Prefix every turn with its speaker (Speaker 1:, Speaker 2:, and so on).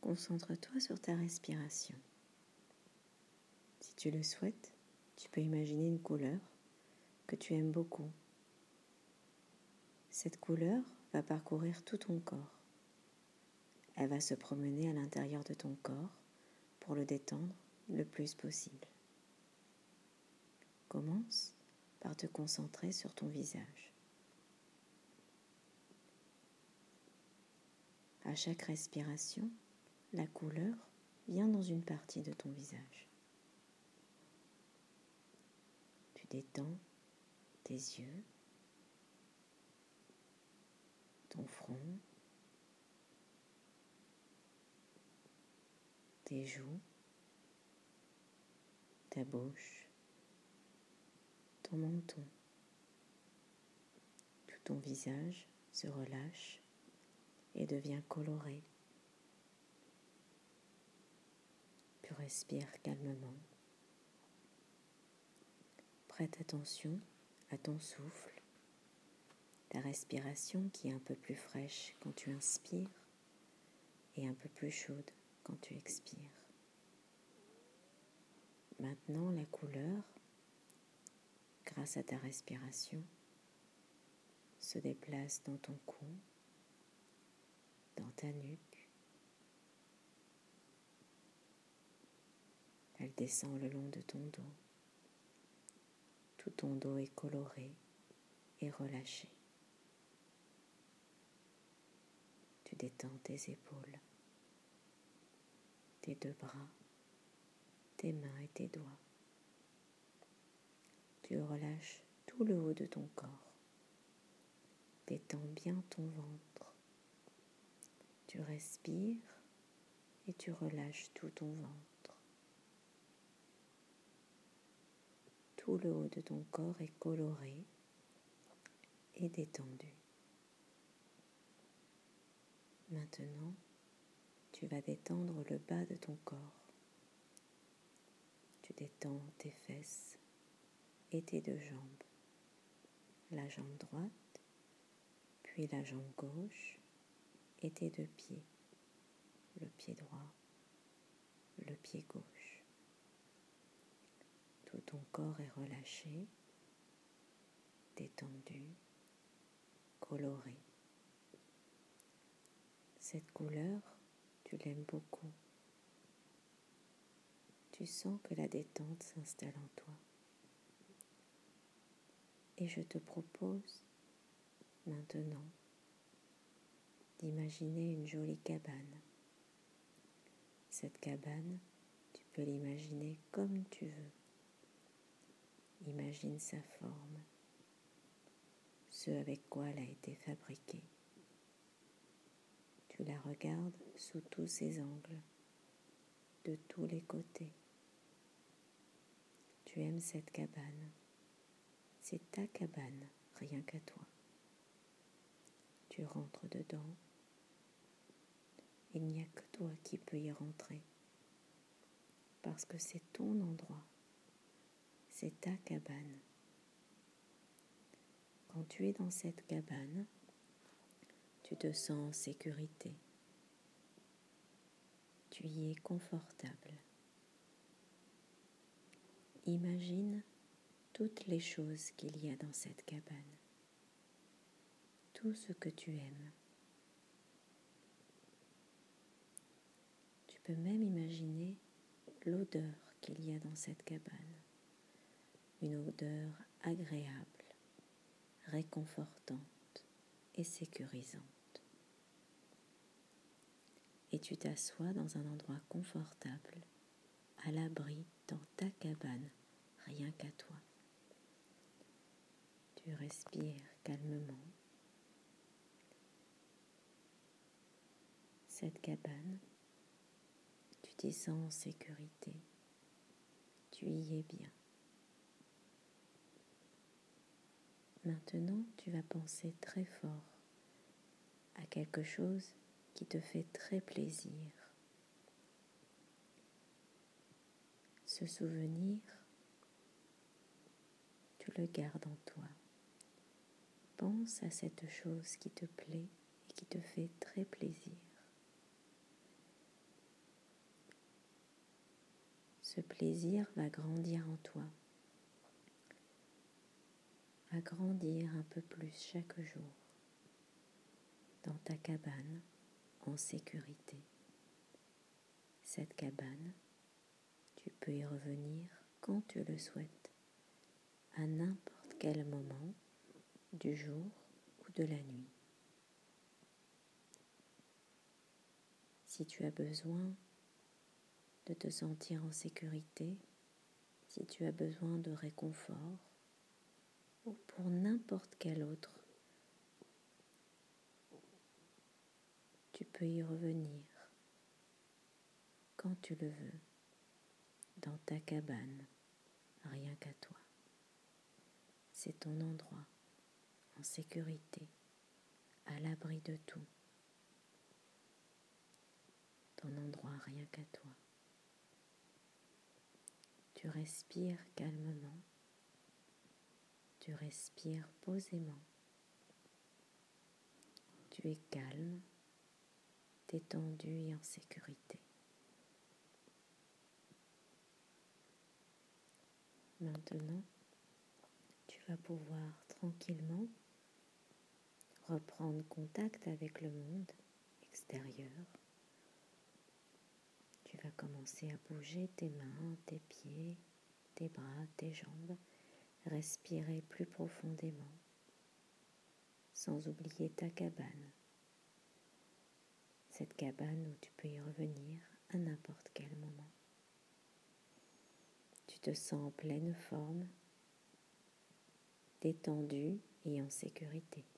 Speaker 1: concentre-toi sur ta respiration. Si tu le souhaites, tu peux imaginer une couleur que tu aimes beaucoup. Cette couleur va parcourir tout ton corps. Elle va se promener à l'intérieur de ton corps pour le détendre le plus possible. Commence par te concentrer sur ton visage. À chaque respiration, la couleur vient dans une partie de ton visage. Tu détends tes yeux, ton front, tes joues, ta bouche, ton menton. Tout ton visage se relâche et devient coloré. Tu respires calmement. Prête attention à ton souffle, ta respiration qui est un peu plus fraîche quand tu inspires et un peu plus chaude quand tu expires. Maintenant, la couleur, grâce à ta respiration, se déplace dans ton cou, dans ta nuque. Elle descend le long de ton dos. Tout ton dos est coloré et relâché. Tu détends tes épaules, tes deux bras, tes mains et tes doigts. Tu relâches tout le haut de ton corps. Détends bien ton ventre. Tu respires et tu relâches tout ton ventre. Tout le haut de ton corps est coloré et détendu. Maintenant, tu vas détendre le bas de ton corps. Tu détends tes fesses et tes deux jambes. La jambe droite, puis la jambe gauche et tes deux pieds. Le pied droit, le pied gauche. Tout ton corps est relâché, détendu, coloré. Cette couleur, tu l'aimes beaucoup. Tu sens que la détente s'installe en toi. Et je te propose maintenant d'imaginer une jolie cabane. Cette cabane, tu peux l'imaginer comme tu veux. Imagine sa forme, ce avec quoi elle a été fabriquée. Tu la regardes sous tous ses angles, de tous les côtés. Tu aimes cette cabane. C'est ta cabane, rien qu'à toi. Tu rentres dedans. Il n'y a que toi qui peux y rentrer. Parce que c'est ton endroit. C'est ta cabane. Quand tu es dans cette cabane, tu te sens en sécurité. Tu y es confortable. Imagine toutes les choses qu'il y a dans cette cabane. Tout ce que tu aimes. Tu peux même imaginer l'odeur qu'il y a dans cette cabane. Une odeur agréable, réconfortante et sécurisante. Et tu t'assois dans un endroit confortable, à l'abri dans ta cabane, rien qu'à toi. Tu respires calmement. Cette cabane, tu t'y sens en sécurité. Tu y es bien. Maintenant, tu vas penser très fort à quelque chose qui te fait très plaisir. Ce souvenir, tu le gardes en toi. Pense à cette chose qui te plaît et qui te fait très plaisir. ce plaisir va grandir en toi, va grandir un peu plus chaque jour dans ta cabane en sécurité. Cette cabane, tu peux y revenir quand tu le souhaites, à n'importe quel moment du jour ou de la nuit. Si tu as besoin de te sentir en sécurité, si tu as besoin de réconfort, ou pour n'importe quel autre, tu peux y revenir quand tu le veux, dans ta cabane, rien qu'à toi. C'est ton endroit, en sécurité, à l'abri de tout. Ton endroit, rien qu'à toi. Tu respires calmement, tu respires posément. Tu es calme, détendu et en sécurité. Maintenant, tu vas pouvoir tranquillement reprendre contact avec le monde extérieur. Tu vas commencer à bouger tes mains, tes pieds, tes bras, tes jambes, respirer plus profondément, sans oublier ta cabane. Cette cabane où tu peux y revenir à n'importe quel moment. Tu te sens en pleine forme, détendu et en sécurité.